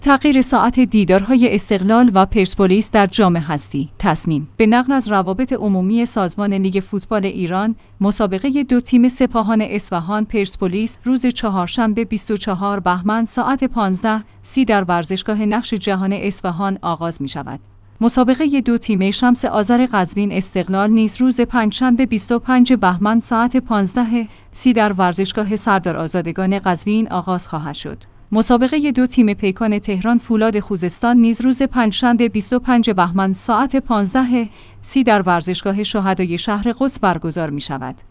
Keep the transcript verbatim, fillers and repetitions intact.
تغییر ساعت دیدارهای استقلال و پرسپولیس در جام هستی. تصمیم به نقل از روابط عمومی سازمان لیگ فوتبال ایران، مسابقه دو تیم سپاهان اصفهان پرسپولیس روز چهارشنبه بیست و چهارم بهمن ساعت پانزده و سی در ورزشگاه نقش جهان اصفهان آغاز می شود. مسابقه دو تیم شمس آذر قزوین استقلال نیز روز پنجشنبه بیست و پنجم بهمن ساعت پانزده و سی در ورزشگاه سردارآزادگان قزوین آغاز خواهد شد. مسابقه دو تیم پیکان تهران فولاد خوزستان نیز روز پنجشنبه بیست و پنجم بهمن ساعت پانزده و سی در ورزشگاه شهدای شهر قدس برگزار می شود.